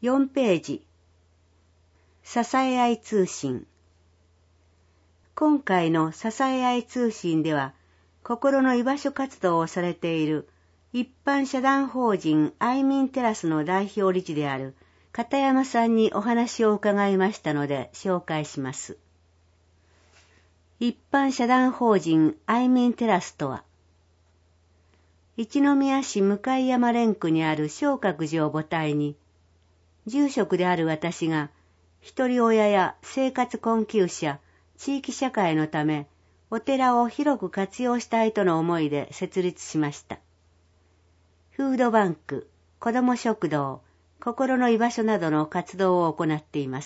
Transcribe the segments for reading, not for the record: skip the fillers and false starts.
4ページ。支え合い通信。今回の支え合い通信では、心の居場所活動をされている一般社団法人愛民テラスの代表理事である片山さんにお話を伺いましたので紹介します。一般社団法人愛民テラスとは、一宮市向山連区にある松鶴寺を母体に、住職である私が一人親や生活困窮者、地域社会のため、お寺を広く活用したいとの思いで設立しました。フードバンク、子ども食堂、心の居場所などの活動を行っています。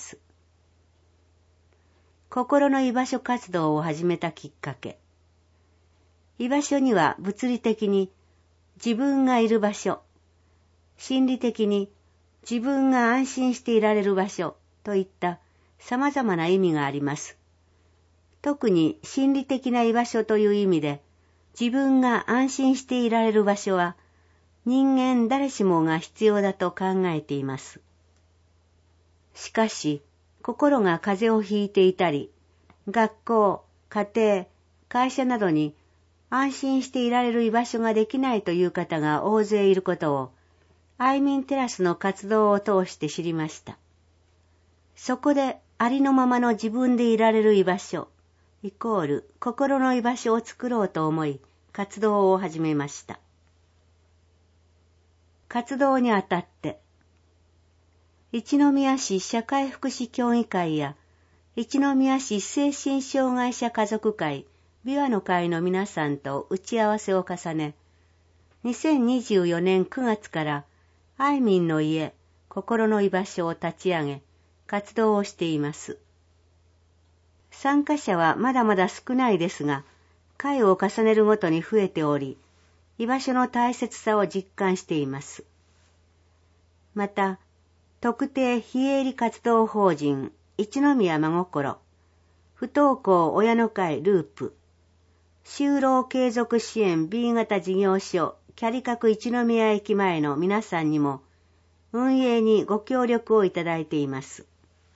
心の居場所活動を始めたきっかけ。居場所には物理的に自分がいる場所、心理的に自分が安心していられる場所といった様々な意味があります。特に心理的な居場所という意味で、自分が安心していられる場所は、人間誰しもが必要だと考えています。しかし、心が風邪をひいていたり、学校、家庭、会社などに安心していられる居場所ができないという方が大勢いることを、愛民テラスの活動を通して知りました。そこでありのままの自分でいられる居場所、イコール心の居場所を作ろうと思い活動を始めました。活動にあたって、一宮市社会福祉協議会や一宮市精神障害者家族会、琵琶の会の皆さんと打ち合わせを重ね、2024年9月から愛民の家、心の居場所を立ち上げ、活動をしています。参加者はまだまだ少ないですが、会を重ねるごとに増えており、居場所の大切さを実感しています。また、特定非営利活動法人一宮真心、不登校親の会ループ、就労継続支援 B 型事業所キャリカク一宮駅前の皆さんにも、運営にご協力をいただいています。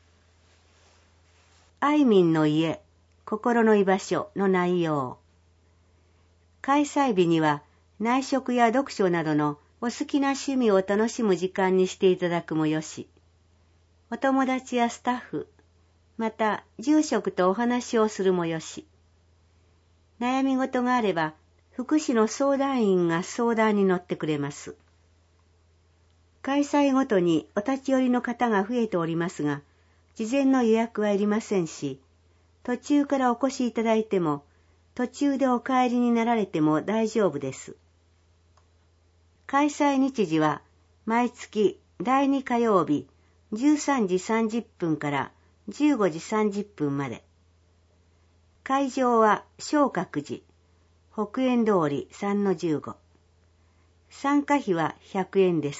愛民の家、心の居場所の内容。開催日には内職や読書などのお好きな趣味を楽しむ時間にしていただくもよし、お友達やスタッフ、また住職とお話をするもよし、悩み事があれば福祉の相談員が相談に乗ってくれます。開催ごとにお立ち寄りの方が増えておりますが、事前の予約はいりませんし、途中からお越しいただいても、途中でお帰りになられても大丈夫です。開催日時は、毎月第2火曜日、13時30分から15時30分まで。会場は松鶴寺、北園通り 3-15。参加費は100円です。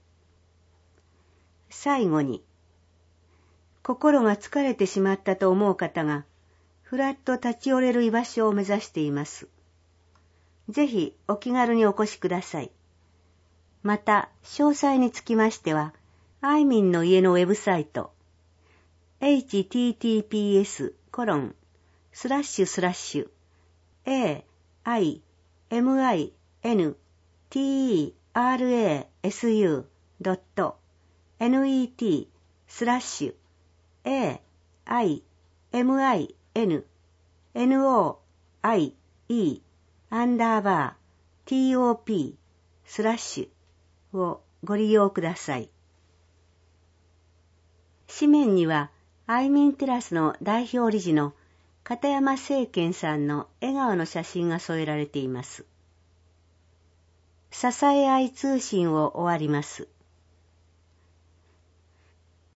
最後に、心が疲れてしまったと思う方が、ふらっと立ち寄れる居場所を目指しています。ぜひお気軽にお越しください。また、詳細につきましては、愛民の家のウェブサイト、https://aimiNoie.top をご利用ください。紙面には、愛民テラスの代表理事の片山清健さんの笑顔の写真が添えられています。支え合い通信を終わります。